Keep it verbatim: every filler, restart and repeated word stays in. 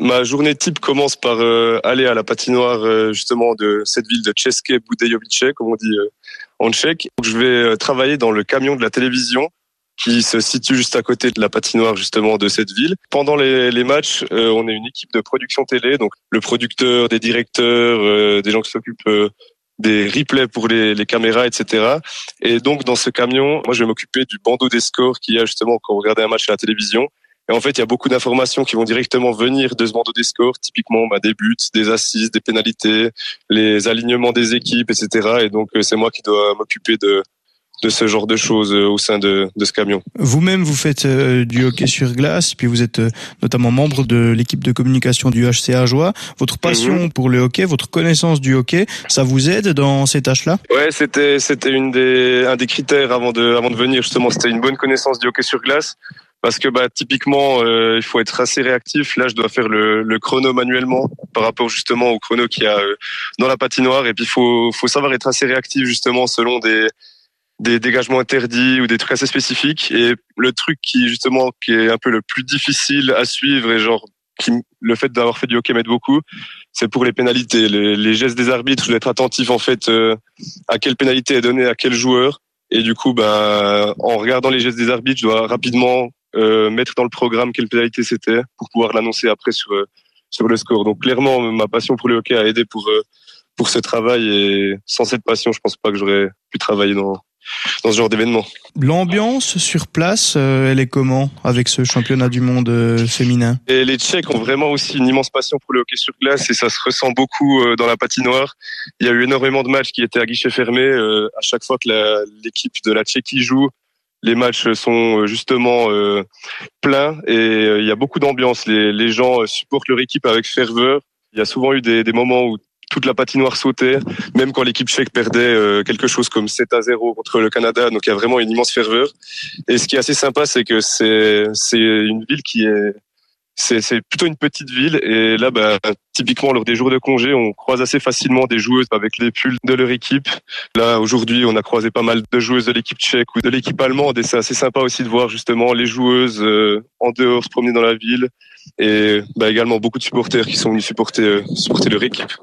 Ma journée type commence par euh, aller à la patinoire euh, justement de cette ville de České Budějovice, comme on dit euh, en tchèque. Je vais euh, travailler dans le camion de la télévision qui se situe juste à côté de la patinoire justement de cette ville. Pendant les, les matchs, euh, on est une équipe de production télé, donc le producteur, des directeurs, euh, des gens qui s'occupent euh, des replays pour les, les caméras, et cetera. Et donc dans ce camion, moi je vais m'occuper du bandeau des scores qu'il y a justement quand on regarde un match à la télévision. Et en fait, il y a beaucoup d'informations qui vont directement venir de ce bandeau des scores, typiquement bah, des buts, des assists, des pénalités, les alignements des équipes, et cetera. Et donc c'est moi qui dois m'occuper de de ce genre de choses au sein de, de ce camion. Vous-même, vous faites euh, du hockey sur glace, puis vous êtes euh, notamment membre de l'équipe de communication du H C Ajoie. Votre passion mmh. pour le hockey, votre connaissance du hockey, ça vous aide dans ces tâches-là ? Ouais, c'était c'était une des un des critères avant de avant de venir justement, c'était une bonne connaissance du hockey sur glace. Parce que bah typiquement euh, il faut être assez réactif. Là je dois faire le, le chrono manuellement par rapport justement au chrono qu'il y a euh, dans la patinoire, et puis il faut faut savoir être assez réactif justement selon des des dégagements interdits ou des trucs assez spécifiques. Et le truc qui justement qui est un peu le plus difficile à suivre et genre qui le fait d'avoir fait du hockey m'aide beaucoup, c'est pour les pénalités, les, les gestes des arbitres. Je dois être attentif en fait euh, à quelle pénalité est donnée à quel joueur, et du coup ben en regardant les gestes des arbitres je dois rapidement euh, mettre dans le programme quelle pénalité c'était pour pouvoir l'annoncer après sur euh, sur le score. Donc clairement ma passion pour le hockey a aidé pour euh, pour ce travail, et sans cette passion je pense pas que j'aurais pu travailler dans dans ce genre d'événement. L'ambiance sur place, euh, elle est comment avec ce championnat du monde euh, féminin ? Et les Tchèques ont vraiment aussi une immense passion pour le hockey sur glace, et ça se ressent beaucoup euh, dans la patinoire. Il y a eu énormément de matchs qui étaient à guichet fermé. Euh, à chaque fois que la, l'équipe de la Tchéquie joue, les matchs sont justement euh, pleins, et euh, il y a beaucoup d'ambiance. Les, les gens supportent leur équipe avec ferveur. Il y a souvent eu des, des moments où toute la patinoire sautait, même quand l'équipe tchèque perdait euh, quelque chose comme sept à zéro contre le Canada. Donc il y a vraiment une immense ferveur. Et ce qui est assez sympa, c'est que c'est c'est une ville qui est c'est c'est plutôt une petite ville, et là bah typiquement lors des jours de congé, on croise assez facilement des joueuses avec les pulls de leur équipe. Là aujourd'hui, on a croisé pas mal de joueuses de l'équipe tchèque ou de l'équipe allemande, et c'est assez sympa aussi de voir justement les joueuses euh, en dehors se promener dans la ville, et bah également beaucoup de supporters qui sont venus supporter euh, supporter leur équipe.